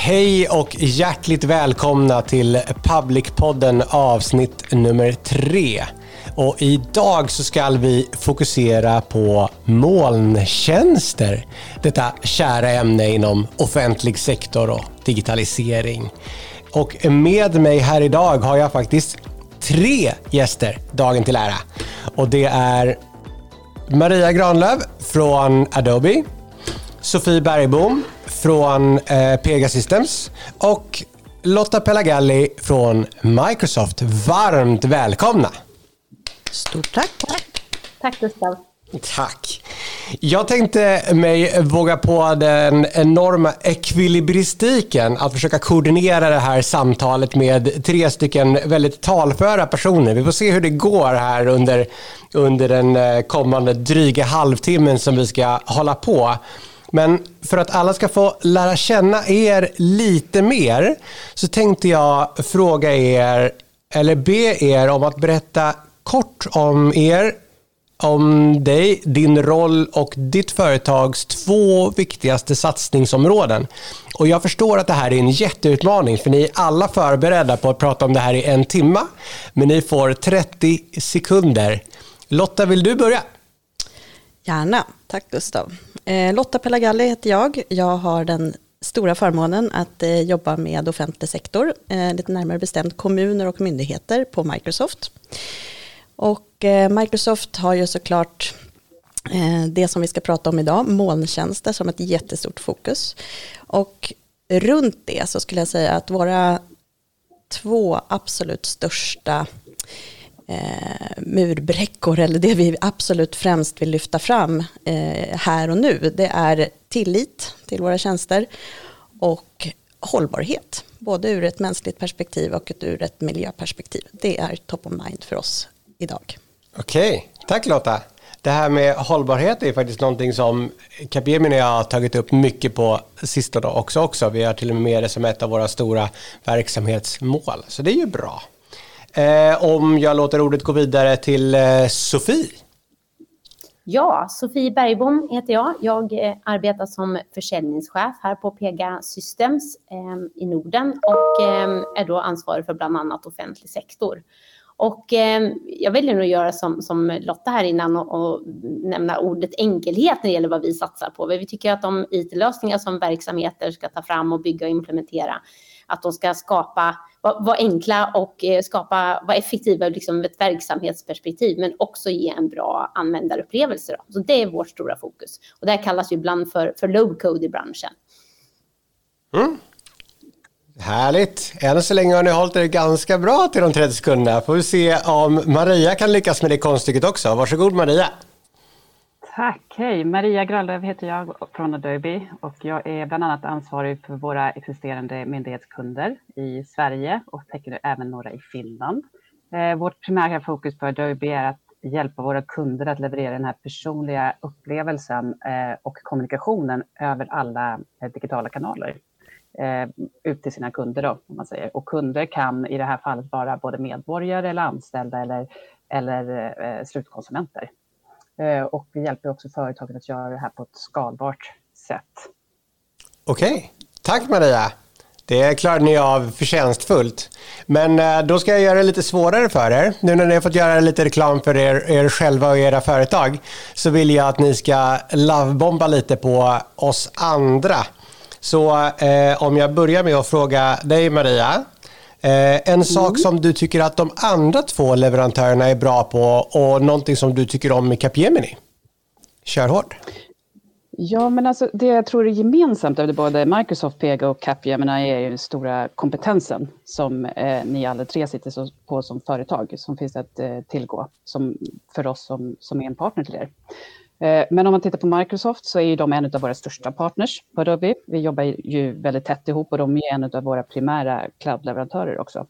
Hej och hjärtligt välkomna till Public-podden avsnitt nummer 3. Och idag så ska vi fokusera på molntjänster. Detta kära ämne inom offentlig sektor och digitalisering. Och med mig här idag har jag faktiskt 3 gäster dagen till ära. Och det är Maria Granlöf från Adobe, Sofie Bergbom från Pegasystems och Lotta Pelagalli från Microsoft. Varmt välkomna! Stort tack! Tack Gustav! Tack! Jag tänkte mig våga på den enorma ekvilibristiken att försöka koordinera det här samtalet med 3 stycken väldigt talföra personer. Vi får se hur det går här under den kommande dryga halvtimmen som vi ska hålla på. Men för att alla ska få lära känna er lite mer så tänkte jag fråga er, eller be er om att berätta kort om er, om dig, din roll och ditt företags 2 viktigaste satsningsområden. Och jag förstår att det här är en jätteutmaning för ni är alla förberedda på att prata om det här i 1 timme. Men ni får 30 sekunder. Lotta, vill du börja? Gärna, tack Gustav. Lotta Pelagalli heter jag. Jag har den stora förmånen att jobba med offentlig sektor, lite närmare bestämt kommuner och myndigheter på Microsoft. Och Microsoft har ju såklart det som vi ska prata om idag, molntjänster, som ett jättestort fokus. Och runt det så skulle jag säga att våra 2 absolut största murbräckor, eller det vi absolut främst vill lyfta fram här och nu, det är tillit till våra tjänster och hållbarhet, både ur ett mänskligt perspektiv och ur ett miljöperspektiv. Det är top of mind för oss idag. Okej, tack Lotta. Det här med hållbarhet är faktiskt någonting som Capgemini har tagit upp mycket på sistone också. Vi har till och med det som ett av våra stora verksamhetsmål. Så det är ju bra. Om jag låter ordet gå vidare till Sofie. Ja, Sofie Bergbom heter jag. Jag arbetar som försäljningschef här på Pegasystems i Norden och är då ansvarig för bland annat offentlig sektor. Och jag väljer nog att göra som Lotta här innan och nämna ordet enkelhet när det gäller vad vi satsar på. Vi tycker att de IT-lösningar som verksamheter ska ta fram och bygga och implementera, att de ska vara enkla och vara effektiva liksom ett verksamhetsperspektiv, men också ge en bra användarupplevelse. Så det är vårt stora fokus. Och det här kallas ju ibland för low code i branschen. Mm. Härligt. Än så länge har ni hållit er ganska bra till de 30 sekunderna. Får vi se om Maria kan lyckas med det konststycket också. Varsågod Maria. Tack, hej. Maria Granlöf heter jag från Adobe och jag är bland annat ansvarig för våra existerande myndighetskunder i Sverige och täcker även några i Finland. Vårt primära fokus på Adobe är att hjälpa våra kunder att leverera den här personliga upplevelsen och kommunikationen över alla digitala kanaler ut till sina kunder då, om man säger. Och kunder kan i det här fallet vara både medborgare eller anställda eller slutkonsumenter. Och vi hjälper också företaget att göra det här på ett skalbart sätt. Okej, tack Maria. Det klarade ni av förtjänstfullt. Men då ska jag göra det lite svårare för er. Nu när ni har fått göra lite reklam för er själva och era företag så vill jag att ni ska lovebomba lite på oss andra. Så om jag börjar med att fråga dig Maria. En sak som du tycker att de andra 2 leverantörerna är bra på och någonting som du tycker om i Capgemini. Kör hårt. Ja, men alltså det jag tror är gemensamt över både Microsoft, Pega och Capgemini är ju den stora kompetensen som ni alla 3 sitter på som företag som finns att tillgå som för oss som är en partner till er. Men om man tittar på Microsoft så är ju de en av våra största partners på Adobe. Vi jobbar ju väldigt tätt ihop och de är en av våra primära cloud-leverantörer också.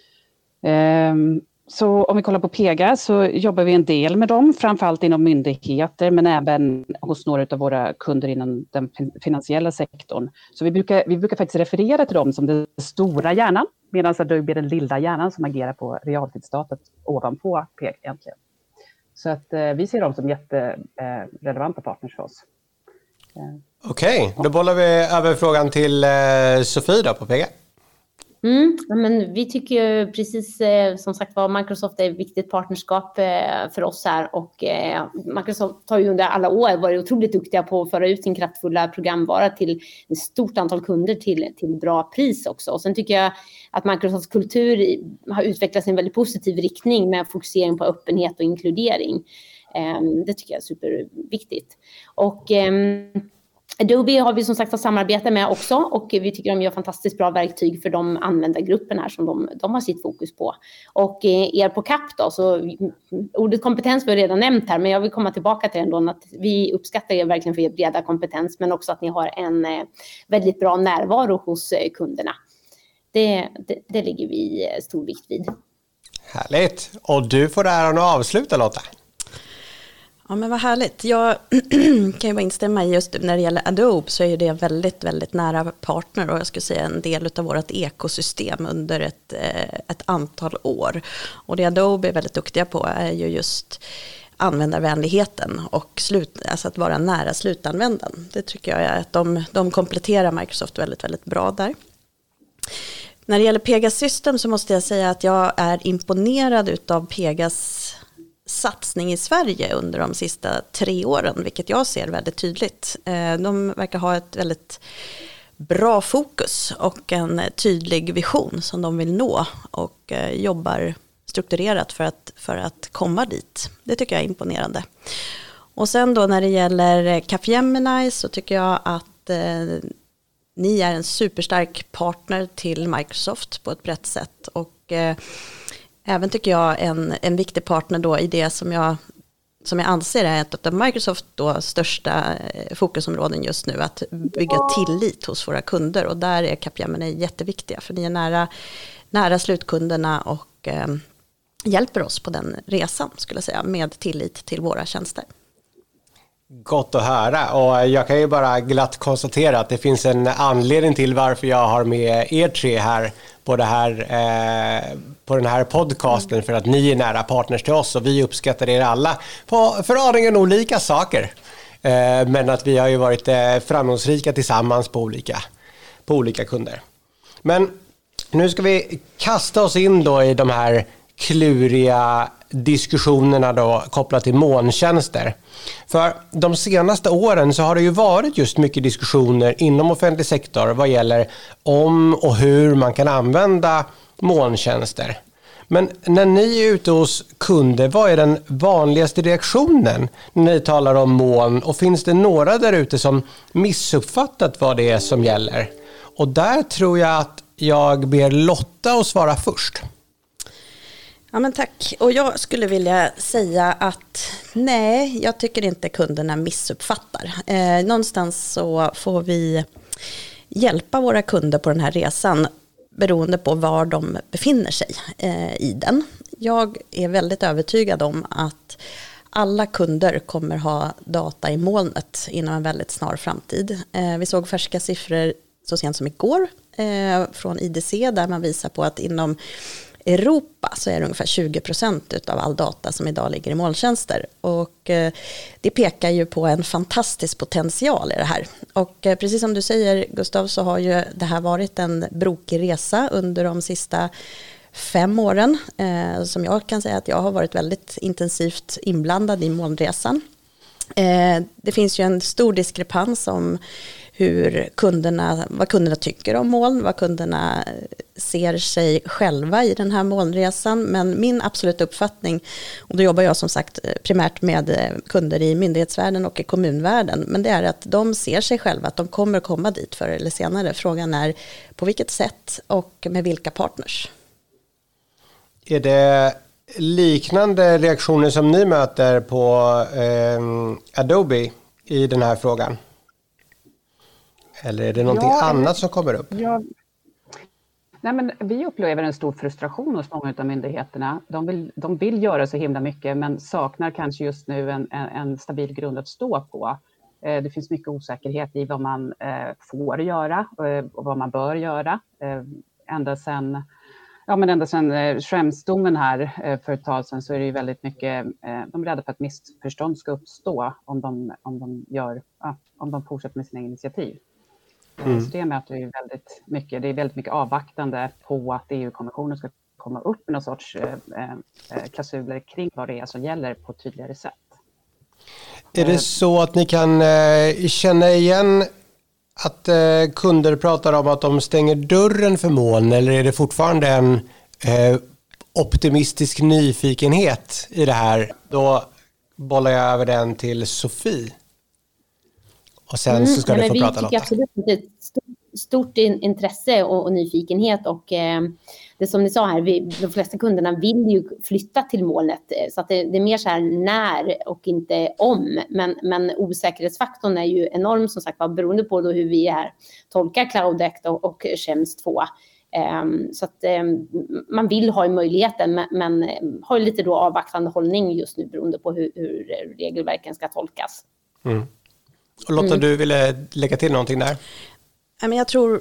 Så om vi kollar på Pega så jobbar vi en del med dem, framförallt inom myndigheter men även hos några av våra kunder inom den finansiella sektorn. Så vi brukar faktiskt referera till dem som den stora hjärnan, medan Adobe är den lilla hjärnan som agerar på realtidsdatat ovanpå Pega egentligen. Så att vi ser dem som jätterelevanta partners för oss. Okej, då bollar vi över frågan till Sofie då på PG. Men vi tycker ju precis som sagt var, Microsoft är ett viktigt partnerskap för oss här, och Microsoft har ju under alla år varit otroligt duktiga på att föra ut sin kraftfulla programvara till ett stort antal kunder till bra pris också. Och sen tycker jag att Microsofts kultur har utvecklats i en väldigt positiv riktning med fokusering på öppenhet och inkludering. Det tycker jag är superviktigt. Och Adobe har vi som sagt samarbete med också, och vi tycker de gör fantastiskt bra verktyg för de användargrupperna som de har sitt fokus på. Och er på CAP då, så ordet kompetens var redan nämnt här, men jag vill komma tillbaka till ändå att vi uppskattar er verkligen för er breda kompetens, men också att ni har en väldigt bra närvaro hos kunderna. Det lägger vi stor vikt vid. Härligt. Och du får äran att avsluta, Lotta. Ja, men vad härligt. Jag kan ju bara instämma i just när det gäller Adobe, så är det väldigt, väldigt nära partner, och jag skulle säga en del av vårt ekosystem under ett antal år. Och det Adobe är väldigt duktiga på är ju just användarvänligheten och alltså att vara nära slutanvändaren. Det tycker jag är att de kompletterar Microsoft väldigt, väldigt bra där. När det gäller Pegas System så måste jag säga att jag är imponerad utav Pegas satsning i Sverige under de sista 3 åren, vilket jag ser väldigt tydligt. De verkar ha ett väldigt bra fokus och en tydlig vision som de vill nå, och jobbar strukturerat för att komma dit. Det tycker jag är imponerande. Och sen då när det gäller Capgemini så tycker jag att ni är en superstark partner till Microsoft på ett brett sätt, och även tycker jag en viktig partner då i det som jag anser är ett av Microsoft då största fokusområden just nu, att bygga tillit hos våra kunder, och där är Capgemini jätteviktiga, för ni är nära slutkunderna och hjälper oss på den resan, skulle jag säga, med tillit till våra tjänster. Gott att höra, och jag kan ju bara glatt konstatera att det finns en anledning till varför jag har med er 3 här på den här podcasten, för att ni är nära partners till oss och vi uppskattar er alla för aningen olika saker. Men att vi har ju varit framgångsrika tillsammans på olika kunder. Men nu ska vi kasta oss in då i de här kluriga diskussionerna då kopplat till molntjänster. För de senaste åren så har det ju varit just mycket diskussioner inom offentlig sektor vad gäller om och hur man kan använda molntjänster. Men när ni är ute hos kunder, vad är den vanligaste reaktionen när ni talar om moln? Och finns det några där ute som missuppfattat vad det är som gäller? Och där tror jag att jag ber Lotta att svara först. Ja, men tack. Och jag skulle vilja säga att nej, jag tycker inte kunderna missuppfattar. Någonstans så får vi hjälpa våra kunder på den här resan beroende på var de befinner sig i den. Jag är väldigt övertygad om att alla kunder kommer ha data i molnet inom en väldigt snar framtid. Vi såg färska siffror så sent som igår från IDC där man visar på att inom Europa så är det ungefär 20% av all data som idag ligger i molntjänster, och det pekar ju på en fantastisk potential i det här. Och precis som du säger, Gustav, så har ju det här varit en brokig resa under de sista 5 åren som jag kan säga att jag har varit väldigt intensivt inblandad i molnresan. Det finns ju en stor diskrepans om vad kunderna tycker om moln, vad kunderna ser sig själva i den här molnresan. Men min absoluta uppfattning, och då jobbar jag som sagt primärt med kunder i myndighetsvärlden och i kommunvärlden, men det är att de ser sig själva att de kommer komma dit förr eller senare. Frågan är på vilket sätt och med vilka partners. Är det liknande reaktioner som ni möter på Adobe i den här frågan? Eller är det någonting annat som kommer upp? Nej, men vi upplever en stor frustration hos många av myndigheterna. De vill göra så himla mycket, men saknar kanske just nu en stabil grund att stå på. Det finns mycket osäkerhet i vad man får göra och vad man bör göra. Ända sedan Ja, men ända sedan Schrems-domen här för ett tag sedan så är det ju väldigt mycket, de är rädda för att missförstånd ska uppstå om de fortsätter med sina initiativ. Så det möter ju det är väldigt mycket avvaktande på att EU-kommissionen ska komma upp med någon sorts klausuler kring vad det är som gäller på ett tydligare sätt. Är det så att ni kan känna igen att kunder pratar om att de stänger dörren för moln, eller är det fortfarande en optimistisk nyfikenhet i det här? Då bollar jag över den till Sofie. Och sen så ska du få prata, Lotta. Vi tycker absolut att det är ett stort intresse och nyfikenhet, och det som ni sa här, de flesta kunderna vill ju flytta till molnet, så att det är mer så här när och inte om, men osäkerhetsfaktorn är ju enorm, som sagt, beroende på då hur vi här tolkar Cloud Act och Schrems 2. Så att man vill ha möjligheten, men har lite då avvaktande hållning just nu beroende på hur regelverken ska tolkas. Och Lotta, du ville lägga till någonting där? Men jag tror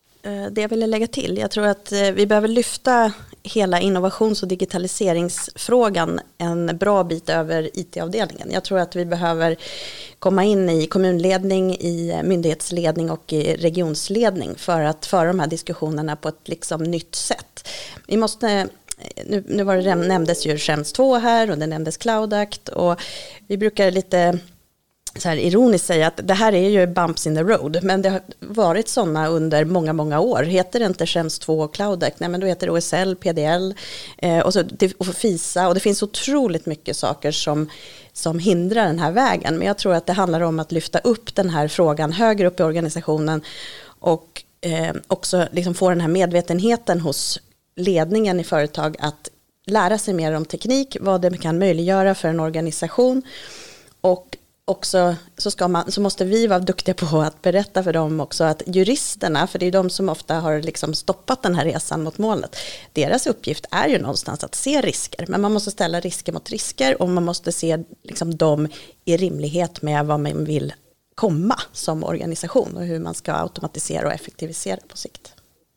jag tror att vi behöver lyfta hela innovations- och digitaliseringsfrågan en bra bit över IT-avdelningen. Jag tror att vi behöver komma in i kommunledning, i myndighetsledning och i regionsledning för att föra de här diskussionerna på ett liksom nytt sätt. Vi måste... Nu nämndes ju Schrems 2 här, och det nämndes Cloud Act, och vi brukar lite så här ironiskt säga att det här är ju bumps in the road, men det har varit sådana under många, många år. Heter det inte Schrems 2 och Cloud Act, nej, men då heter det OSL, PDL och FISA, och det finns otroligt mycket saker som hindrar den här vägen. Men jag tror att det handlar om att lyfta upp den här frågan högre upp i organisationen, och också liksom få den här medvetenheten hos ledningen i företag att lära sig mer om teknik, vad det kan möjliggöra för en organisation, och också så måste vi vara duktiga på att berätta för dem också att juristerna, för det är de som ofta har liksom stoppat den här resan mot målet, deras uppgift är ju någonstans att se risker, men man måste ställa risker mot risker, och man måste se liksom dem i rimlighet med vad man vill komma som organisation och hur man ska automatisera och effektivisera på sikt.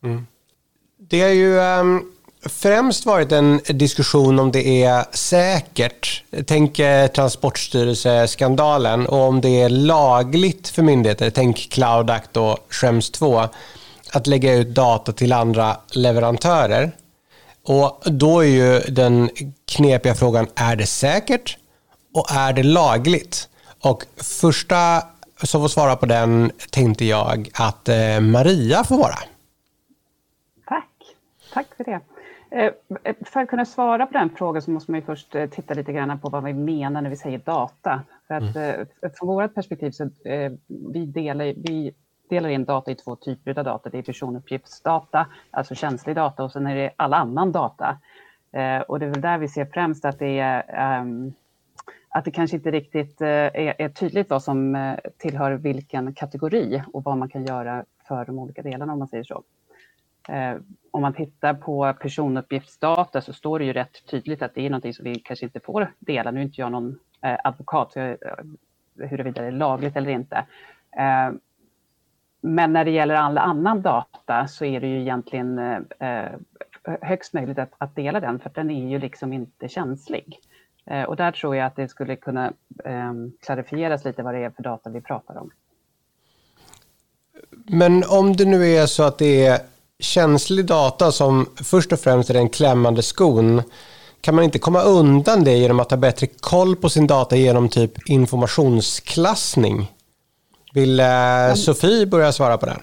Det är ju främst varit en diskussion om det är säkert, tänk Transportstyrelseskandalen, och om det är lagligt för myndigheter, tänk Cloud Act och Schrems 2, att lägga ut data till andra leverantörer. Och då är ju den knepiga frågan, är det säkert och är det lagligt? Och första som får svara på den tänkte jag att Maria får vara. Tack för det. För att kunna svara på den frågan så måste man ju först titta lite grann på vad vi menar när vi säger data. För att från vårt perspektiv så vi delar in data i två typer av data. Det är personuppgiftsdata, alltså känslig data, och sen är det all annan data. Och det är väl där vi ser främst att det kanske inte riktigt är tydligt vad som tillhör vilken kategori och vad man kan göra för de olika delarna, om man säger så. Om man tittar på personuppgiftsdata så står det ju rätt tydligt att det är någonting som vi kanske inte får dela. Nu är inte jag någon advokat huruvida det är lagligt eller inte. Men när det gäller all annan data så är det ju egentligen högst möjligt att dela den, för den är ju liksom inte känslig. Och där tror jag att det skulle kunna klarifieras lite vad det är för data vi pratar om. Men om det nu är så att det är känslig data som först och främst är den klämmande skon, kan man inte komma undan det genom att ha bättre koll på sin data genom typ informationsklassning? Vill Sofie börja svara på den?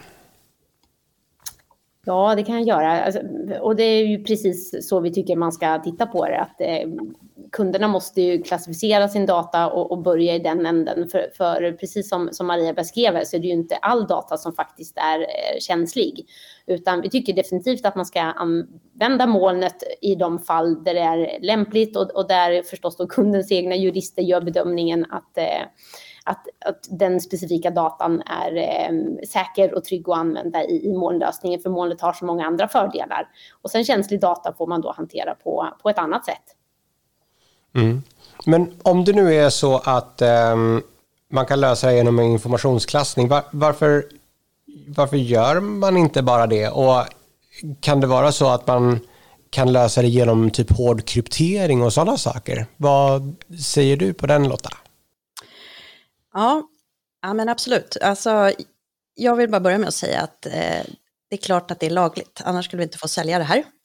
Ja, det kan jag göra. Och det är ju precis så vi tycker man ska titta på det. Att kunderna måste ju klassificera sin data och börja i den änden. För precis som Maria beskrev så är det ju inte all data som faktiskt är känslig. Utan vi tycker definitivt att man ska använda molnet i de fall där det är lämpligt. Och där förstås då kundens egna jurister gör bedömningen att den specifika datan är säker och trygg att använda i molnlösningen, för molnet har så många andra fördelar. Och sen känslig data får man då hantera på ett annat sätt. Men om det nu är så att man kan lösa det genom en informationsklassning, varför gör man inte bara det? Och kan det vara så att man kan lösa det genom typ hård kryptering och sådana saker. Vad säger du på den, Lotta? Ja, men absolut. Alltså, jag vill bara börja med att säga att det är klart att det är lagligt. Annars skulle vi inte få sälja det här.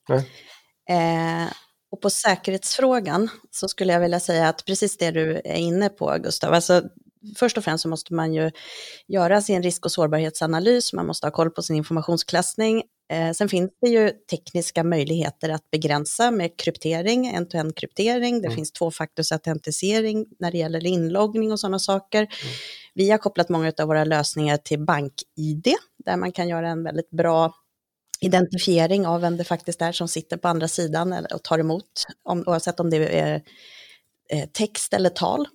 Och på säkerhetsfrågan så skulle jag vilja säga att precis det du är inne på, Gustav. Alltså, först och främst så måste man ju göra sin risk- och sårbarhetsanalys. Man måste ha koll på sin informationsklassning. Sen finns det ju tekniska möjligheter att begränsa med kryptering, end-to-end kryptering. Det finns tvåfaktorsautentisering när det gäller inloggning och sådana saker. Vi har kopplat många av våra lösningar till BankID, där man kan göra en väldigt bra identifiering av vem det faktiskt är som sitter på andra sidan och tar emot, oavsett om det är text eller tal.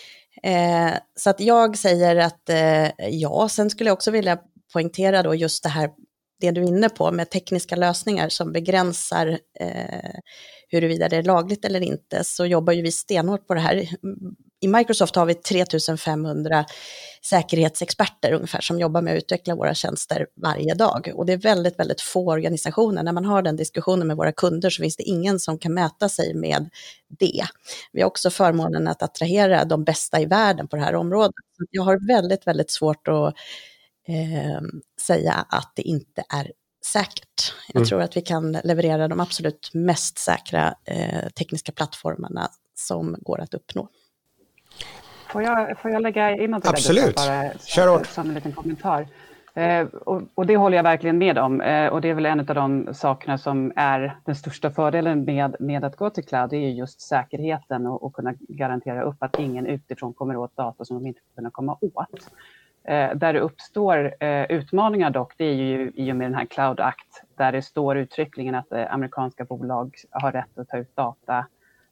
Så att jag säger att ja, sen skulle jag också vilja poängtera då just det du är inne på med tekniska lösningar som begränsar huruvida det är lagligt eller inte, så jobbar ju vi stenhårt på det här. I Microsoft har vi 3500 säkerhetsexperter ungefär som jobbar med att utveckla våra tjänster varje dag. Och det är väldigt, väldigt få organisationer. När man har den diskussionen med våra kunder så finns det ingen som kan mäta sig med det. Vi har också förmånen att attrahera de bästa i världen på det här området. Så jag har väldigt, väldigt svårt att säga att det inte är säkert. Jag tror att vi kan leverera de absolut mest säkra tekniska plattformarna som går att uppnå. Får jag lägga in något? Absolut. Kör som en liten kommentar. Och det håller jag verkligen med om. Och det är väl en av de sakerna som är den största fördelen med att gå till cloud. Det är just säkerheten och kunna garantera upp att ingen utifrån kommer åt data som de inte får kunna komma åt. Där det uppstår utmaningar dock, det är ju i och med den här Cloud Act, där det står uttryckligen att amerikanska bolag har rätt att ta ut data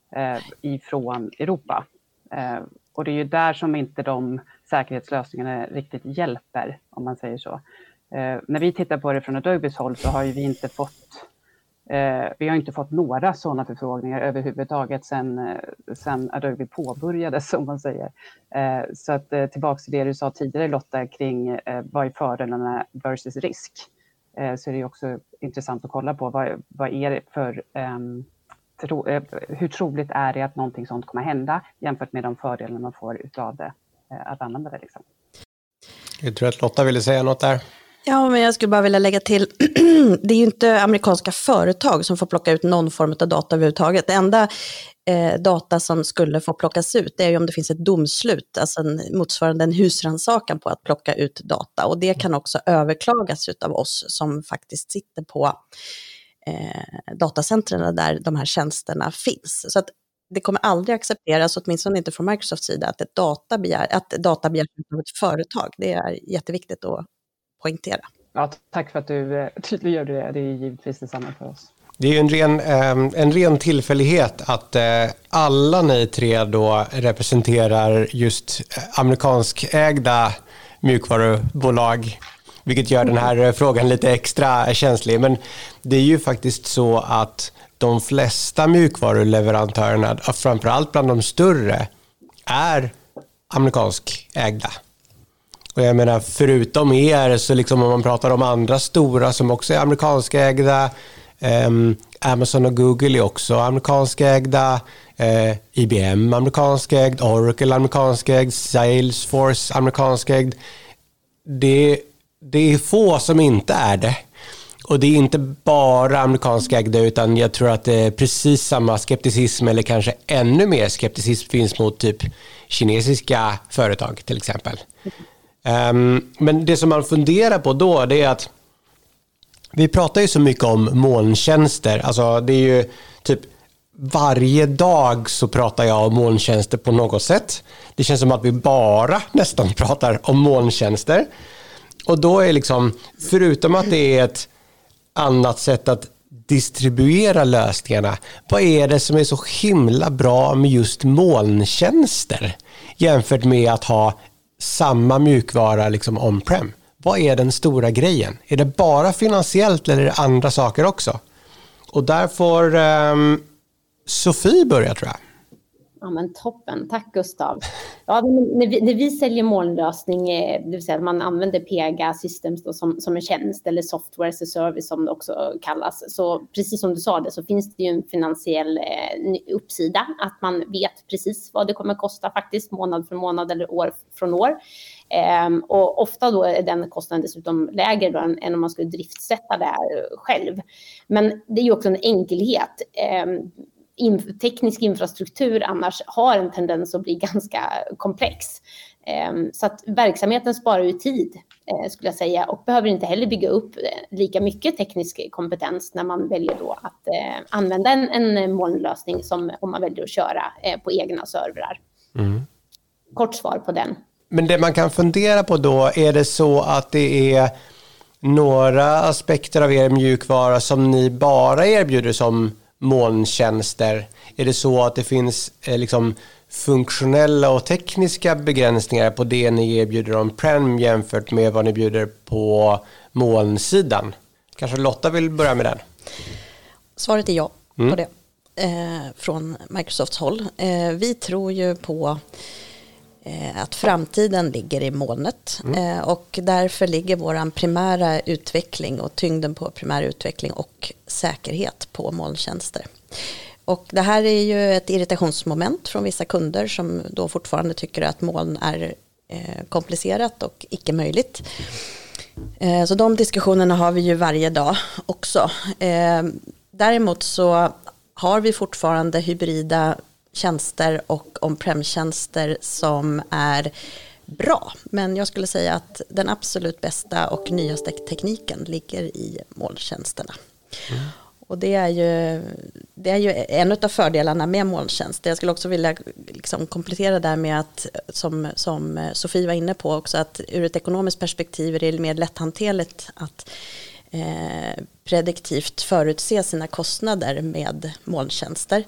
ifrån Europa. Och det är ju där som inte de säkerhetslösningarna riktigt hjälper, om man säger så. När vi tittar på det från Adobes håll så har ju vi inte fått några sådana förfrågningar överhuvudtaget sen Adobe påbörjades, som man säger. Så att tillbaka till det du sa tidigare, Lotta, kring vad är fördelarna versus risk. Så är det också intressant att kolla på vad är det för hur troligt är det att någonting sånt kommer hända jämfört med de fördelar man får utav det, att använda det liksom. Jag tror att Lotta ville säga något där. Ja, men jag skulle bara vilja lägga till, det är ju inte amerikanska företag som får plocka ut någon form av data överhuvudtaget. Det enda data som skulle få plockas ut, det är ju om det finns ett domslut, alltså motsvarande en husrannsakan på att plocka ut data. Och det kan också överklagas av oss som faktiskt sitter på datacentren där de här tjänsterna finns. Så att det kommer aldrig accepteras, åtminstone inte från Microsofts sida, att data begärs av ett företag. Det är jätteviktigt att poängtera. Ja, tack för att du tydliggör det. Det är givetvis detsamma för oss. Det är ju en ren tillfällighet att alla ni tre då representerar just amerikanskägda mjukvarubolag, vilket gör den här frågan lite extra känslig. Men det är ju faktiskt så att de flesta mjukvaruleverantörerna, framförallt bland de större, är amerikanskägda. Och jag menar, förutom er, så liksom om man pratar om andra stora som också är amerikanskägda, Amazon och Google är också amerikanskägda, IBM amerikanskägd, Oracle amerikanskägd, Salesforce amerikanskägd. Det är få som inte är det. Och det är inte bara amerikanskägda, utan jag tror att det är precis samma skepticism, eller kanske ännu mer skepticism finns mot typ kinesiska företag till exempel. Men det som man funderar på då, det är att vi pratar ju så mycket om molntjänster. Alltså det är ju typ varje dag så pratar jag om molntjänster på något sätt. Det känns som att vi bara nästan pratar om molntjänster. Och då är liksom, förutom att det är ett annat sätt att distribuera lösningarna, vad är det som är så himla bra med just molntjänster jämfört med att ha samma mjukvara liksom on-prem? Vad är den stora grejen? Är det bara finansiellt eller är det andra saker också? Och där får Sofie börja, tror jag. Ja, men toppen. Tack Gustav. Ja, när vi säljer molnlösning, det vill säga att man använder Pega Systems då som en tjänst eller software as a service som det också kallas. Så precis som du sa det så finns det ju en finansiell uppsida. Att man vet precis vad det kommer kosta faktiskt månad för månad eller år från år. Och ofta då är den kostnaden dessutom lägre då än om man skulle driftsätta det här själv. Men det är ju också en enkelhet. Teknisk infrastruktur annars har en tendens att bli ganska komplex. Så att verksamheten sparar ju tid skulle jag säga och behöver inte heller bygga upp lika mycket teknisk kompetens när man väljer då att använda en molnlösning som om man väljer att köra på egna servrar. Kort svar på den. Men det man kan fundera på då, är det så att det är några aspekter av er mjukvara som ni bara erbjuder som molntjänster? Är det så att det finns liksom funktionella och tekniska begränsningar på det ni erbjuder on-prem jämfört med vad ni bjuder på molnsidan? Kanske Lotta vill börja med den? Svaret är ja på det från Microsofts håll. Vi tror ju på att framtiden ligger i molnet och därför ligger vår primära utveckling och tyngden på primär utveckling och säkerhet på molntjänster. Och det här är ju ett irritationsmoment från vissa kunder som då fortfarande tycker att moln är komplicerat och icke möjligt. Så de diskussionerna har vi ju varje dag också. Däremot så har vi fortfarande hybrida tjänster och on-prem-tjänster som är bra. Men jag skulle säga att den absolut bästa och nyaste tekniken ligger i molntjänsterna. Och det är ju en av fördelarna med molntjänster. Jag skulle också vilja liksom komplettera där med att, som Sofie var inne på också, att ur ett ekonomiskt perspektiv är det mer lätthanterligt att prediktivt förutse sina kostnader med molntjänster.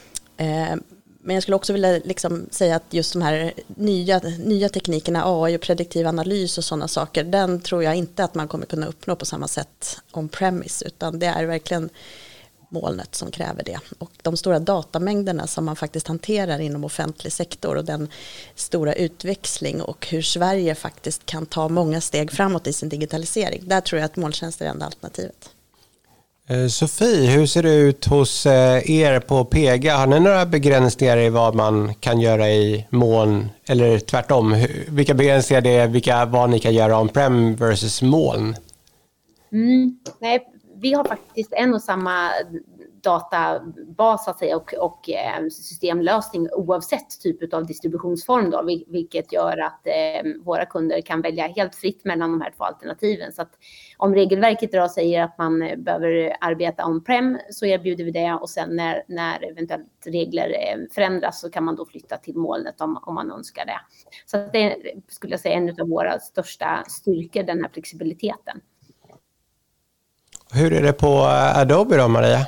Men jag skulle också vilja liksom säga att just de här nya teknikerna, AI och prediktiv analys och sådana saker, den tror jag inte att man kommer kunna uppnå på samma sätt on-premise, utan det är verkligen molnet som kräver det. Och de stora datamängderna som man faktiskt hanterar inom offentlig sektor och den stora utväxling och hur Sverige faktiskt kan ta många steg framåt i sin digitalisering, där tror jag att molntjänster är enda alternativet. Sofie, hur ser det ut hos er på Pega? Har ni några begränsningar i vad man kan göra i moln? Eller tvärtom, vilka begränsningar det är, vad ni kan göra on-prem versus moln? Nej, vi har faktiskt en och samma databas så att säga, och systemlösning oavsett typ av distributionsform då, vilket gör att våra kunder kan välja helt fritt mellan de här två alternativen. Så att om regelverket idag säger att man behöver arbeta on-prem så erbjuder vi det, och sen när eventuellt regler förändras så kan man då flytta till molnet om man önskar det. Så att det skulle jag säga en av våra största styrkor, den här flexibiliteten. Hur är det på Adobe då, Maria?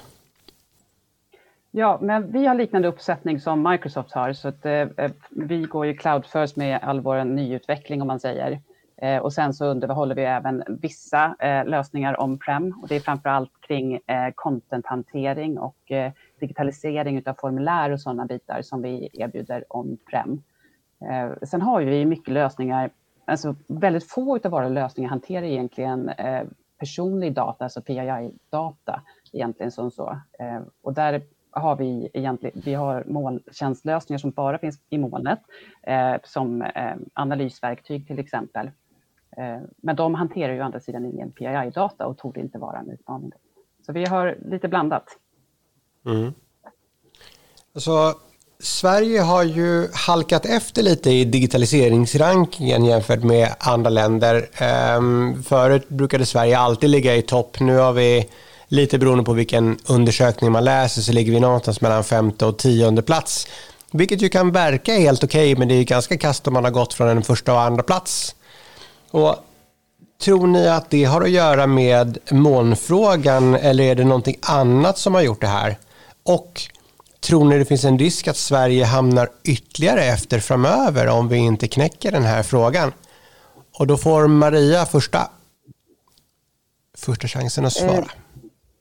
Ja, men vi har liknande uppsättning som Microsoft har, så att vi går ju cloud first med all vår nyutveckling om man säger. Och sen så underhåller vi även vissa lösningar on-prem, och det är framförallt kring contenthantering och digitalisering av formulär och sådana bitar som vi erbjuder on-prem. Sen har vi mycket lösningar, alltså väldigt få av våra lösningar hanterar egentligen personlig data, alltså PII-data egentligen som så. Och där har vi har molntjänstlösningar som bara finns i molnet, som analysverktyg till exempel. Men de hanterar ju å andra sidan ingen PII-data och torde inte vara en utmaning. Så vi har lite blandat. Alltså, Sverige har ju halkat efter lite i digitaliseringsrankingen jämfört med andra länder. Förut brukade Sverige alltid ligga i topp. Nu har vi, lite beroende på vilken undersökning man läser, så ligger vi någonstans mellan 5:e och 10:e plats. Vilket ju kan verka helt okej, men det är ganska kast om man har gått från en första och andra plats. Och tror ni att det har att göra med molnfrågan, eller är det någonting annat som har gjort det här? Och tror ni det finns en risk att Sverige hamnar ytterligare efter framöver om vi inte knäcker den här frågan? Och då får Maria första chansen att svara.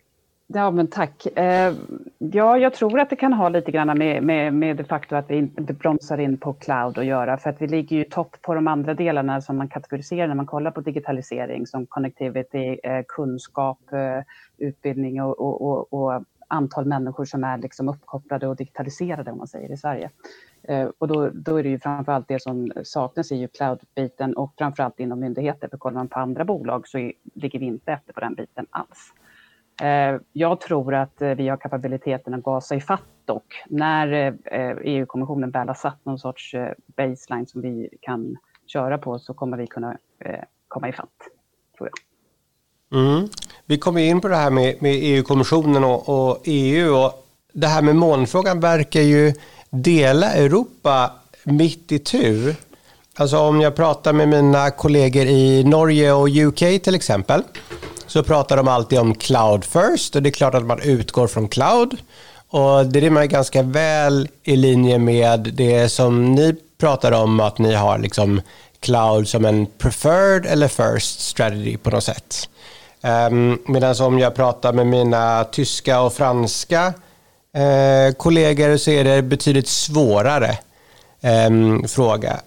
Ja, men tack. Ja, jag tror att det kan ha lite grann med det faktum att vi inte bromsar in på cloud att göra. För att vi ligger ju topp på de andra delarna som man kategoriserar när man kollar på digitalisering. Som connectivity, kunskap, utbildning och antal människor som är liksom uppkopplade och digitaliserade, om man säger, i Sverige. Och då är det ju framförallt det som saknas i ju cloud-biten och framförallt inom myndigheter. För kollar man på andra bolag så ligger vi inte efter på den biten alls. Jag tror att vi har kapabiliteten att gasa i fatt dock. När EU-kommissionen väl har satt någon sorts baseline som vi kan köra på så kommer vi kunna komma i fatt, tror jag. Vi kommer in på det här med EU-kommissionen och EU. Och det här med molnfrågan verkar ju dela Europa mitt i tur. Alltså om jag pratar med mina kollegor i Norge och UK till exempel, så pratar de alltid om cloud first, och det är klart att man utgår från cloud. Och det är man ganska väl i linje med det som ni pratar om, att ni har liksom cloud som en preferred eller first strategy på något sätt. Medan om jag pratar med mina tyska och franska kollegor så är det betydligt svårare fråga.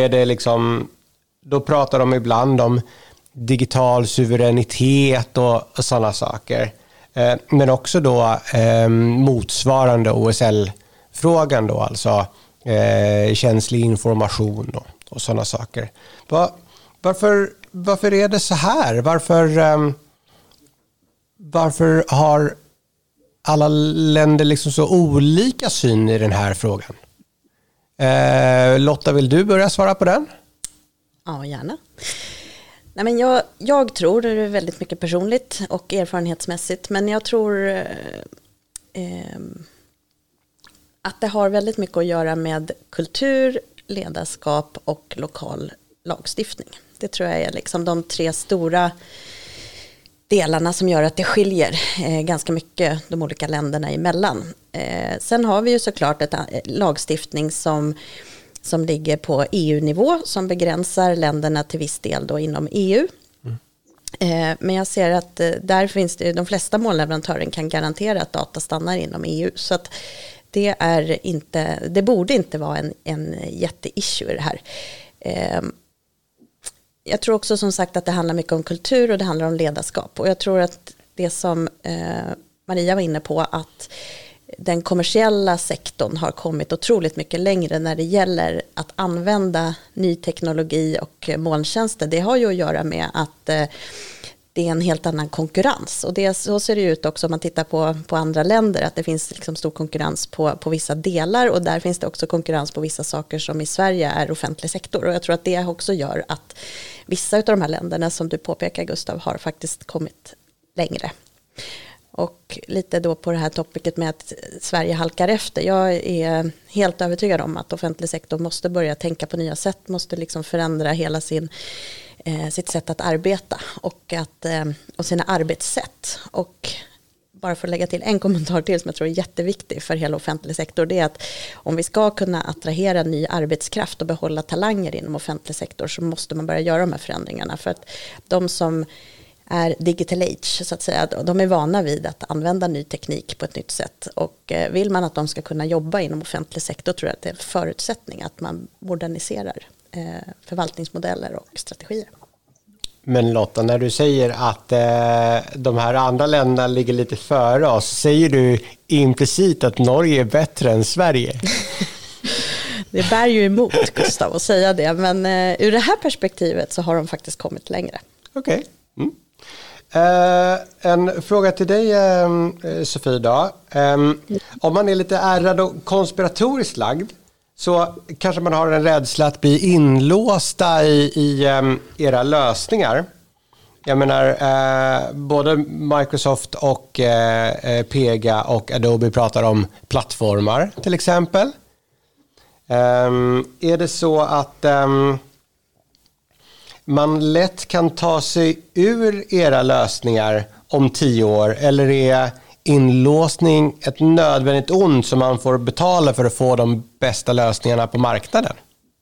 Då pratar de ibland om digital suveränitet och sådana saker. Men också då motsvarande OSL-frågan då, alltså känslig information och sådana saker. Varför är det så här? Varför har alla länder liksom så olika syn i den här frågan? Lotta, vill du börja svara på den? Ja, gärna. Nej, men jag tror, det är väldigt mycket personligt och erfarenhetsmässigt, men jag tror att det har väldigt mycket att göra med kultur, ledarskap och lokal lagstiftning. Det tror jag är liksom de tre stora delarna som gör att det skiljer ganska mycket de olika länderna emellan. Sen har vi ju såklart ett lagstiftning som ligger på EU-nivå som begränsar länderna till viss del då inom EU. Men jag ser att där finns det, de flesta molnleverantörer kan garantera att data stannar inom EU. Så att det borde inte vara en jätteissue i det här. Jag tror också som sagt att det handlar mycket om kultur och det handlar om ledarskap. Och jag tror att det som Maria var inne på, att den kommersiella sektorn har kommit otroligt mycket längre när det gäller att använda ny teknologi och molntjänster. Det har ju att göra med att det är en helt annan konkurrens. Och så ser det ut också om man tittar på andra länder, att det finns liksom stor konkurrens på vissa delar, och där finns det också konkurrens på vissa saker som i Sverige är offentlig sektor. Och jag tror att det också gör att vissa av de här länderna som du påpekar, Gustav, har faktiskt kommit längre. Och lite då på det här topicet med att Sverige halkar efter. Jag är helt övertygad om att offentlig sektor måste börja tänka på nya sätt, måste liksom förändra hela sitt sätt att arbeta och sina arbetssätt. Och bara för att lägga till en kommentar till som jag tror är jätteviktig för hela offentlig sektor, det är att om vi ska kunna attrahera ny arbetskraft och behålla talanger inom offentlig sektor, så måste man börja göra de här förändringarna. För att de som är digital age, så att säga, de är vana vid att använda ny teknik på ett nytt sätt. Och vill man att de ska kunna jobba inom offentlig sektor, tror jag att det är en förutsättning att man moderniserar förvaltningsmodeller och strategier. Men Lotta, när du säger att de här andra länderna ligger lite före oss, säger du implicit att Norge är bättre än Sverige? Det bär ju emot, Gustav, att säga det, men ur det här perspektivet så har de faktiskt kommit längre. Okej. En fråga till dig, Sofie, då. Om man är lite ärrad och konspiratoriskt lagd, så kanske man har en rädsla att bli inlåsta i era lösningar. Jag menar, både Microsoft och Pega och Adobe pratar om plattformar till exempel. Är det så att man lätt kan ta sig ur era lösningar om 10 år, eller är inlåsning ett nödvändigt ont som man får betala för att få de bästa lösningarna på marknaden?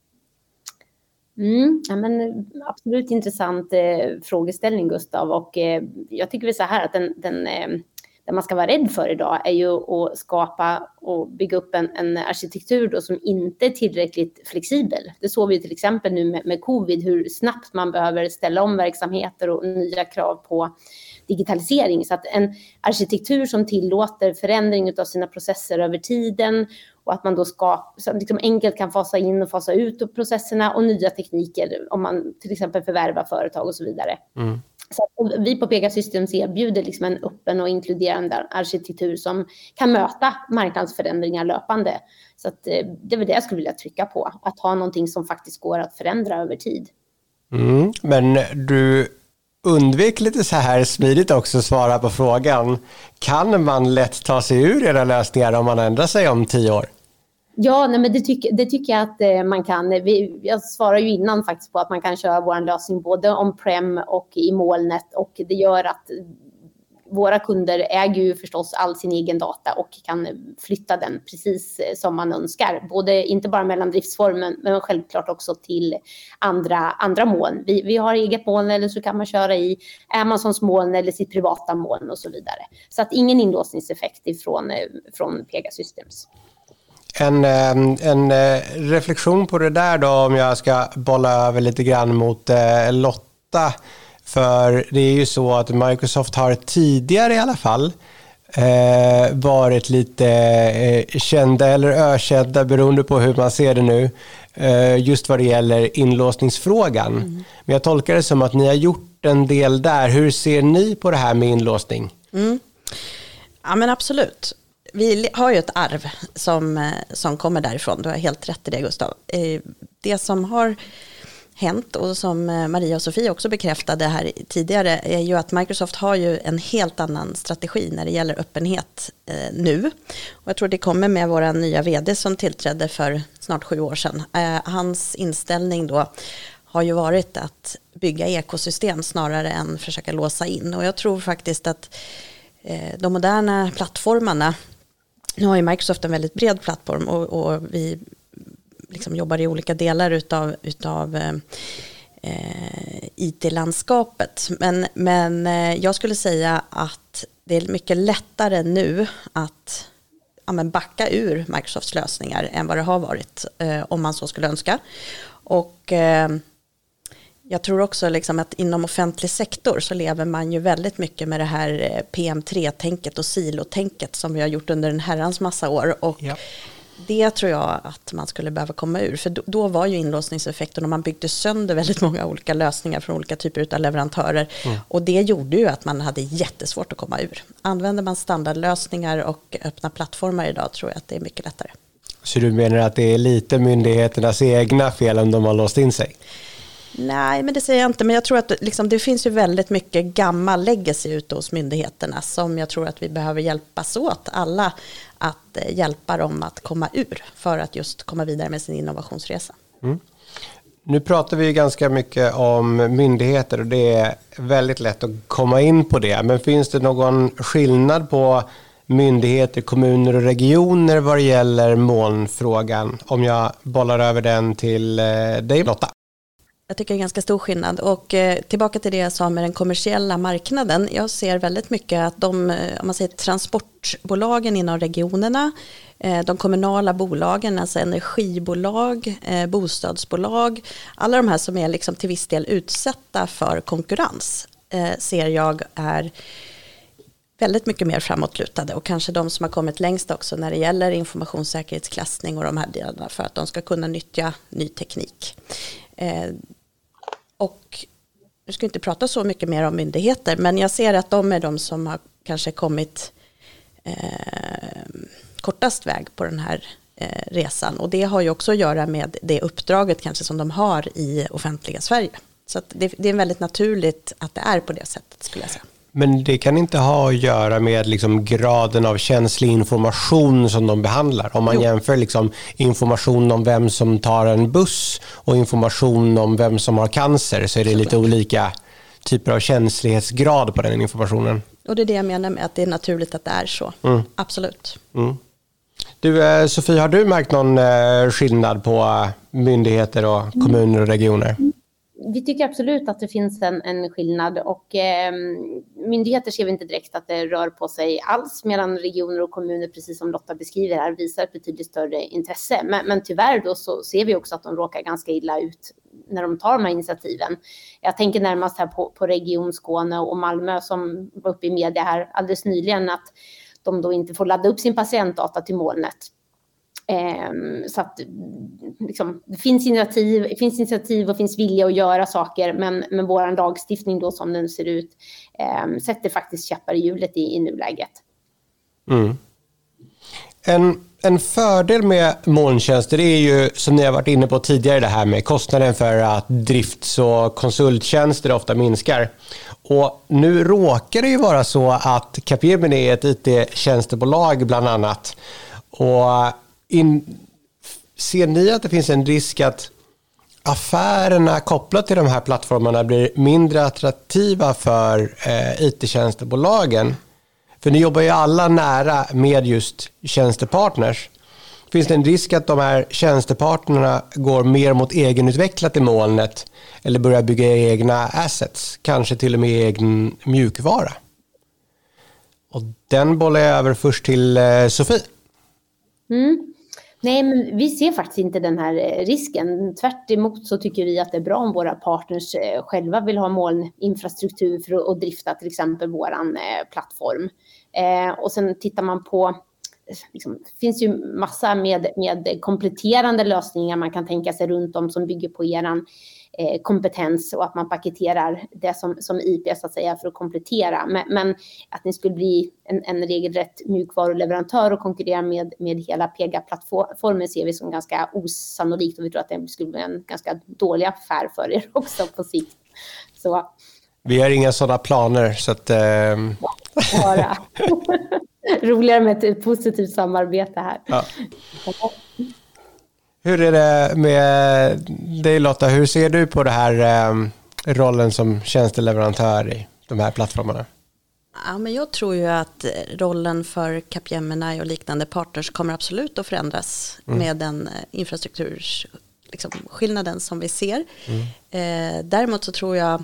Ja, men absolut intressant frågeställning, Gustav, och jag tycker väl så här att det man ska vara rädd för idag är ju att skapa och bygga upp en arkitektur då som inte är tillräckligt flexibel. Det såg vi till exempel nu med covid, hur snabbt man behöver ställa om verksamheter och nya krav på digitalisering. Så att en arkitektur som tillåter förändring av sina processer över tiden och att man då så liksom enkelt kan fasa in och fasa ut processerna och nya tekniker om man till exempel förvärvar företag och så vidare. Så vi på Pega Systems erbjuder liksom en öppen och inkluderande arkitektur som kan möta marknadsförändringar löpande. Så att det är väl det jag skulle vilja trycka på. Att ha någonting som faktiskt går att förändra över tid. Men du undvek lite så här smidigt också svara på frågan. Kan man lätt ta sig ur era lösningar om man ändrar sig om 10 år? Ja, nej, men det tycker jag att man kan. Jag svarar ju innan faktiskt på att man kan köra vår lösning både on-prem och i molnet. Och det gör att våra kunder äger ju förstås all sin egen data och kan flytta den precis som man önskar. Både inte bara mellan driftsformen men självklart också till andra moln. Vi har eget moln eller så kan man köra i Amazons moln eller sitt privata moln och så vidare. Så att ingen inlåsningseffekt från Pega Systems. En reflektion på det där då, om jag ska bolla över lite grann mot Lotta. För det är ju så att Microsoft har tidigare i alla fall varit lite kända eller ökända beroende på hur man ser det nu. Just vad det gäller inlåsningsfrågan. Men jag tolkar det som att ni har gjort en del där. Hur ser ni på det här med inlåsning? Ja, men absolut. Vi har ju ett arv som kommer därifrån. Du har helt rätt i det, Gustav. Det som har hänt och som Maria och Sofie också bekräftade här tidigare är ju att Microsoft har ju en helt annan strategi när det gäller öppenhet nu. Och jag tror det kommer med våra nya vd som tillträdde för snart 7 år sedan. Hans inställning då har ju varit att bygga ekosystem snarare än försöka låsa in. Och jag tror faktiskt att de moderna plattformarna, nu har ju Microsoft en väldigt bred plattform och vi liksom jobbar i olika delar utav IT-landskapet. Men jag skulle säga att det är mycket lättare nu att backa ur Microsofts lösningar än vad det har varit om man så skulle önska. Och jag tror också liksom att inom offentlig sektor så lever man ju väldigt mycket med det här PM3-tänket och silotänket som vi har gjort under en herrans massa år. Och det tror jag att man skulle behöva komma ur. För då var ju inlåsningseffekten och man byggde sönder väldigt många olika lösningar från olika typer av leverantörer. Och det gjorde ju att man hade jättesvårt att komma ur. Använder man standardlösningar och öppna plattformar idag tror jag att det är mycket lättare. Så du menar att det är lite myndigheternas egna fel om de har låst in sig? Nej, men det säger jag inte. Men jag tror att liksom, det finns ju väldigt mycket gammal legacy ute hos myndigheterna som jag tror att vi behöver hjälpas åt alla att hjälpa dem att komma ur för att just komma vidare med sin innovationsresa. Nu pratar vi ganska mycket om myndigheter och det är väldigt lätt att komma in på det. Men finns det någon skillnad på myndigheter, kommuner och regioner vad det gäller molnfrågan? Om jag bollar över den till dig, Lotta. Jag tycker det är ganska stor skillnad. Och tillbaka till det jag sa med den kommersiella marknaden. Jag ser väldigt mycket att om man säger transportbolagen inom regionerna, de kommunala bolagen, alltså energibolag, bostadsbolag, alla de här som är liksom till viss del utsatta för konkurrens ser jag är väldigt mycket mer framåtlutade och kanske de som har kommit längst också när det gäller informationssäkerhetsklassning och de här delarna för att de ska kunna nyttja ny teknik. Och jag ska inte prata så mycket mer om myndigheter, men jag ser att de är de som har kanske kommit kortast väg på den här resan. Och det har ju också att göra med det uppdraget kanske som de har i offentliga Sverige. Så att det är väldigt naturligt att det är på det sättet skulle jag säga. Men det kan inte ha att göra med liksom graden av känslig information som de behandlar. Om man jämför liksom information om vem som tar en buss och information om vem som har cancer så är det lite olika typer av känslighetsgrad på den informationen. Och det är det jag menar med att det är naturligt att det är så. Absolut. Du, Sofie, har du märkt någon skillnad på myndigheter och kommuner och regioner? Vi tycker absolut att det finns en skillnad och myndigheter ser vi inte direkt att det rör på sig alls, medan regioner och kommuner, precis som Lotta beskriver här, visar ett betydligt större intresse. Men tyvärr då så ser vi också att de råkar ganska illa ut när de tar de här initiativen. Jag tänker närmast här på Region Skåne och Malmö som var uppe i media här alldeles nyligen, att de då inte får ladda upp sin patientdata till molnet. Så att liksom, det finns initiativ och finns vilja att göra saker, men vår lagstiftning då som den ser ut sätter faktiskt käppar i hjulet i nuläget. En fördel med molntjänster är ju, som ni har varit inne på tidigare, det här med kostnaden för att drifts- och konsulttjänster ofta minskar. Och nu råkar det ju vara så att Capgemini är ett IT-tjänstebolag bland annat. Och ser ni att det finns en risk att affärerna kopplat till de här plattformarna blir mindre attraktiva för IT-tjänstebolagen? För ni jobbar ju alla nära med just tjänstepartners. Finns det en risk att de här tjänstepartnerna går mer mot egenutvecklat i molnet eller börjar bygga egna assets, kanske till och med egen mjukvara? Och den bollar jag över först till Sofie. Nej, men vi ser faktiskt inte den här risken. Tvärt emot så tycker vi att det är bra om våra partners själva vill ha molninfrastruktur för att drifta till exempel våran plattform. Och sen tittar man på, liksom, det finns ju massa med kompletterande lösningar man kan tänka sig runt om som bygger på eran kompetens och att man paketerar det som IP så att säga för att komplettera. Men att ni skulle bli en regelrätt mjukvaruleverantör och konkurrera med hela Pega-plattformen ser vi som ganska osannolikt, och vi tror att det skulle bli en ganska dålig affär för er också på sikt. Så. Vi har inga sådana planer, så att... Bara. Roligare med ett positivt samarbete här. Ja. Hur är det med dig, Lotta? Hur ser du på det här rollen som tjänsteleverantör i de här plattformarna? Ja, men jag tror ju att rollen för Capgemini och liknande partners kommer absolut att förändras med den infrastrukturskillnaden som vi ser. Däremot så tror jag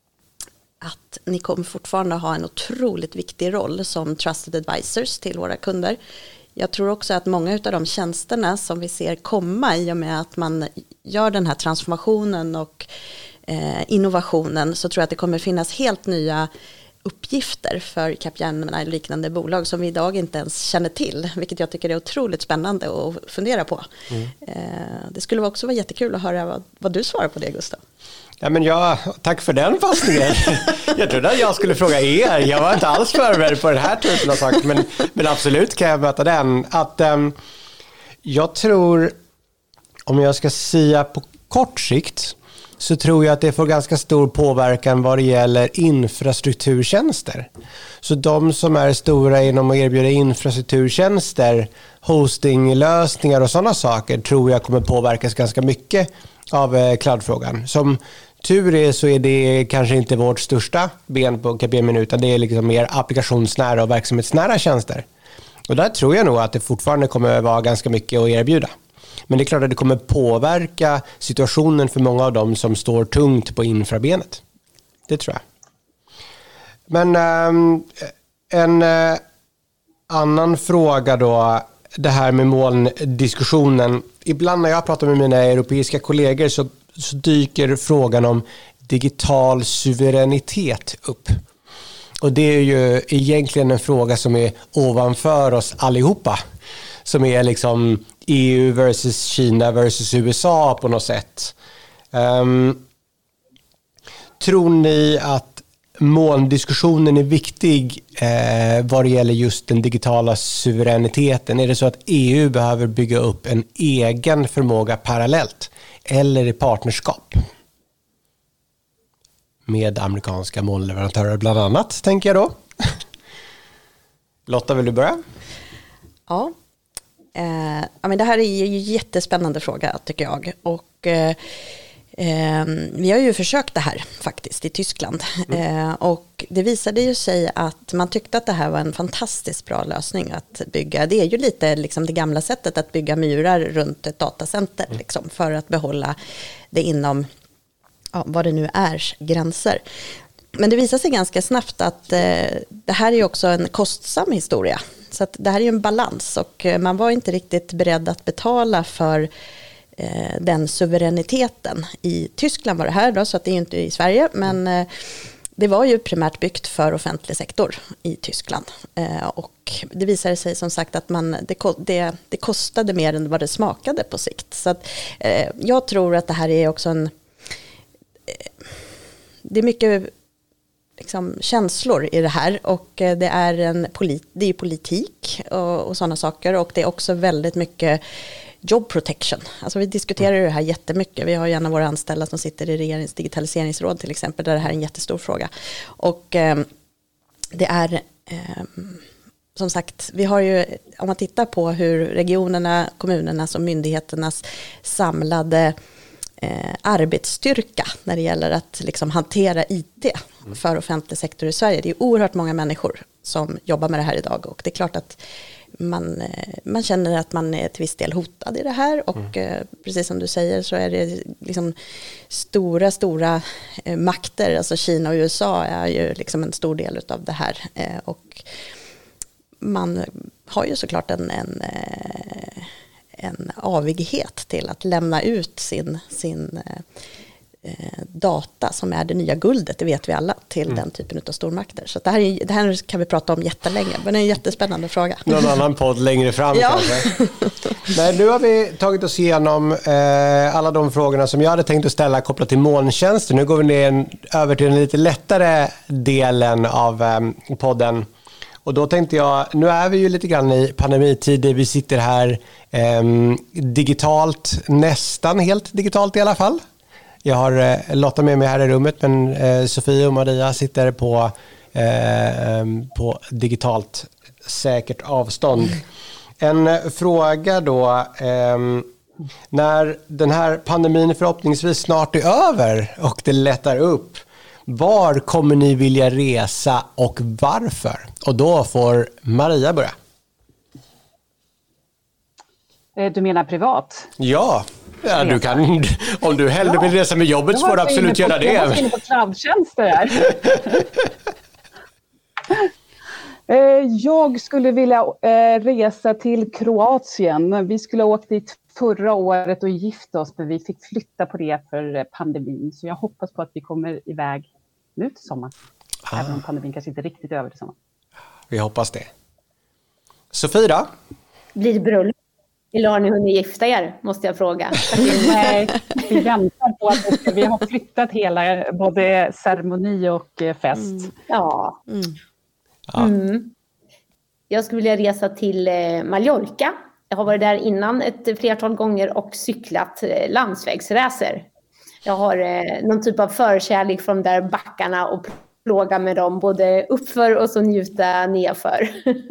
att ni kommer fortfarande ha en otroligt viktig roll som trusted advisors till våra kunder. Jag tror också att många av de tjänsterna som vi ser komma i och med att man gör den här transformationen och innovationen, så tror jag att det kommer finnas helt nya uppgifter för Capgemini och liknande bolag som vi idag inte ens känner till, vilket jag tycker är otroligt spännande att fundera på. Det skulle också vara jättekul att höra vad du svarar på det, Gustav. Ja, men tack för den passningen. Jag trodde att jag skulle fråga er. Jag var inte alls förberedd på den här typen av saker, men absolut kan jag möta den. Att jag tror, om jag ska säga på kort sikt, så tror jag att det får ganska stor påverkan vad det gäller infrastrukturtjänster. Så de som är stora inom att erbjuda infrastrukturtjänster, hostinglösningar och sådana saker, tror jag kommer påverkas ganska mycket av cloudfrågan. Som tur är så är det kanske inte vårt största ben på Capgemini, utan det är liksom mer applikationsnära och verksamhetsnära tjänster. Och där tror jag nog att det fortfarande kommer vara ganska mycket att erbjuda. Men det är klart att det kommer påverka situationen för många av dem som står tungt på infrabenet. Det tror jag. Men en annan fråga då, det här med molndiskussionen. Ibland när jag pratar med mina europeiska kollegor så dyker frågan om digital suveränitet upp. Och det är ju egentligen en fråga som är ovanför oss allihopa. Som är liksom EU versus Kina versus USA på något sätt. Tror ni att molndiskussionen är viktig vad det gäller just den digitala suveräniteten? Är det så att EU behöver bygga upp en egen förmåga parallellt eller i partnerskap med amerikanska molnleverantörer bland annat, tänker jag då? Lotta, vill du börja? Ja. Men det här är ju en jättespännande fråga, tycker jag. Och vi har ju försökt det här faktiskt i Tyskland. Och det visade ju sig att man tyckte att det här var en fantastiskt bra lösning att bygga. Det är ju lite liksom det gamla sättet att bygga murar runt ett datacenter liksom, för att behålla det inom vad det nu är gränser. Men det visar sig ganska snabbt att det här är ju också en kostsam historia. Så att det här är ju en balans och man var inte riktigt beredd att betala för den suveräniteten. I Tyskland var det här då, så att det är ju inte i Sverige, men det var ju primärt byggt för offentlig sektor i Tyskland. Och det visade sig som sagt att det kostade mer än vad det smakade på sikt. Så att, jag tror att det här är också det är mycket liksom känslor i det här, och det är det är politik och sådana saker, och det är också väldigt mycket job protection. Alltså vi diskuterar det här jättemycket. Vi har ju en av våra anställda som sitter i regeringens digitaliseringsråd till exempel, där det här är en jättestor fråga. Och det är som sagt, vi har ju, om man tittar på hur regionerna, kommunernas och myndigheternas samlade arbetsstyrka när det gäller att liksom hantera IT för offentlig sektor i Sverige. Det är oerhört många människor som jobbar med det här idag, och det är klart att man känner att man är till viss del hotad i det här, och precis som du säger så är det liksom stora makter, alltså Kina och USA är ju liksom en stor del av det här, och man har ju såklart en avighet till att lämna ut sin data som är det nya guldet, det vet vi alla, till den typen av stormakter. Så det här kan vi prata om jättelänge, men det är en jättespännande fråga. Någon annan podd längre fram kanske. Men nu har vi tagit oss igenom alla de frågorna som jag hade tänkt att ställa kopplat till molntjänster. Nu går vi över till den lite lättare delen av podden. Och då tänkte jag, nu är vi ju lite grann i pandemitider, vi sitter här digitalt, nästan helt digitalt i alla fall. Jag har Lotta med mig här i rummet, men Sofie och Maria sitter på digitalt säkert avstånd. En fråga då, när den här pandemin förhoppningsvis snart är över och det lättar upp, var kommer ni vilja resa och varför? Och då får Maria börja. Du menar privat? Ja, du kan, om du hellre vill resa med jobbet så får du absolut göra det. Jag var inne på cloudtjänster här. Jag skulle vilja resa till Kroatien. Vi skulle ha åkt dit förra året och gifta oss, men vi fick flytta på det för pandemin. Så jag hoppas på att vi kommer iväg nu till sommar. Även om pandemin kanske inte riktigt är över till sommar. Vi hoppas det. Sofie då? Blir det bröllop? Eller har ni hunnit gifta er, måste jag fråga. Nej, vi väntar på att vi har flyttat hela både ceremoni och fest. Ja. Jag skulle vilja resa till Mallorca. Jag har varit där innan ett flertal gånger och cyklat landsvägsräser. Jag har någon typ av förkärlek från de där backarna och plåga med dem både uppför och så njuta nerför.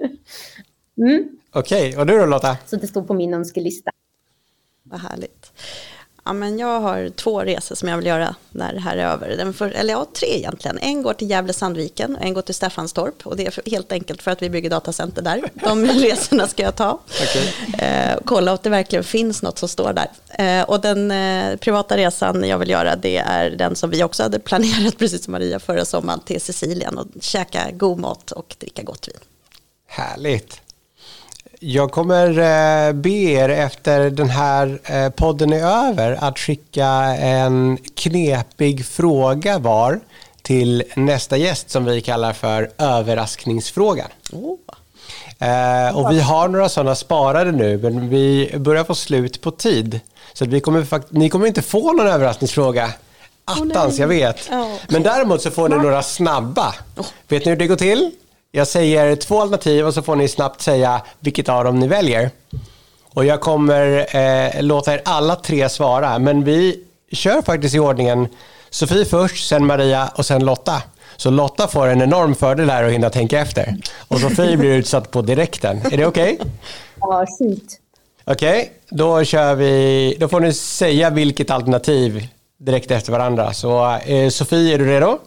Okej, och du då Lotta? Så det står på min önskelista. Vad härligt. Ja, men jag har 2 resor som jag vill göra när det här är över. 3 egentligen. En går till Gävle-Sandviken och en går till Staffanstorp. Och det är helt enkelt för att vi bygger datacenter där. De resorna ska jag ta. Kolla att det verkligen finns något som står där. Och den privata resan jag vill göra, det är den som vi också hade planerat, precis som Maria, förra sommaren, till Sicilien och käka god mat och dricka gott vin. Härligt. Jag kommer be er efter den här podden är över att skicka en knepig fråga var till nästa gäst som vi kallar för överraskningsfrågan. Och vi har några sådana sparade nu, men vi börjar få slut på tid. Så att ni kommer inte få någon överraskningsfråga. Attans, jag vet. Men däremot så får ni några snabba. Vet ni hur det går till? Jag säger 2 alternativ och så får ni snabbt säga vilket av dem ni väljer. Och jag kommer låta er alla 3 svara. Men vi kör faktiskt i ordningen Sofie först, sen Maria och sen Lotta. Så Lotta får en enorm fördel här att hinna tänka efter. Och Sofie blir utsatt på direkten. Är det okej? Ja, fint. Okej, då kör vi. Då får ni säga vilket alternativ direkt efter varandra. Så Sofie, är du redo?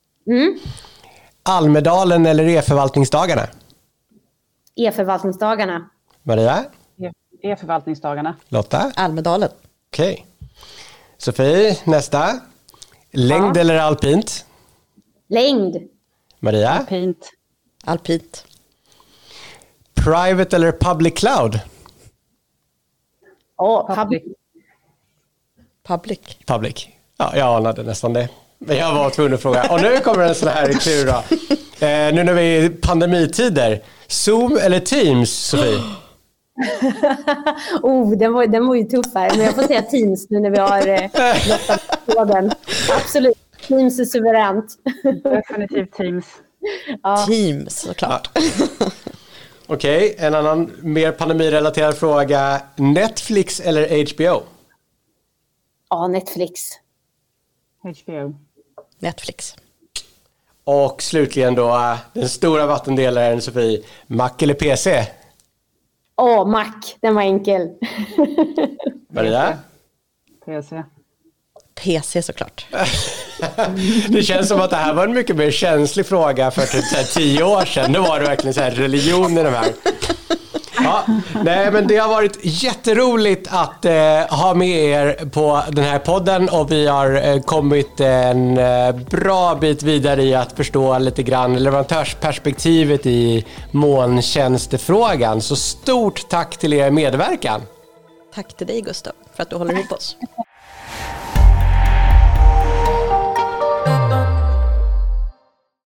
Almedalen eller e-förvaltningsdagarna? E-förvaltningsdagarna. Maria? E-förvaltningsdagarna. Lotta? Almedalen. Okej. Sofie, nästa. Längd eller alpint? Längd. Maria? Alpint. Private eller public cloud? Public. Ja, jag anade nästan det. Men jag var tvungen att fråga. Och nu kommer en sån här tur då. Nu när vi är i pandemitider. Zoom eller Teams, Sofie? Den var ju tuff här. Men jag får säga Teams nu när vi har lottat. Absolut. Teams är suveränt. Definitivt Teams. Ja. Teams, såklart. Ja. Okej, en annan mer pandemirelaterad fråga. Netflix eller HBO? Ja, Netflix. HBO. Netflix. Och slutligen då, den stora vattendelaren, Sofie. Mac eller PC? Mac. Den var enkel. Maria? PC. PC såklart. Det känns som att det här var en mycket mer känslig fråga för typ 10 år sedan. Nu var det verkligen så här religion i de här. Ja, nej, men det har varit jätteroligt att ha med er på den här podden, och vi har kommit en bra bit vidare i att förstå lite grann leverantörsperspektivet i molntjänstefrågan. Så stort tack till er medverkan. Tack till dig, Gustav, för att du håller ihop oss.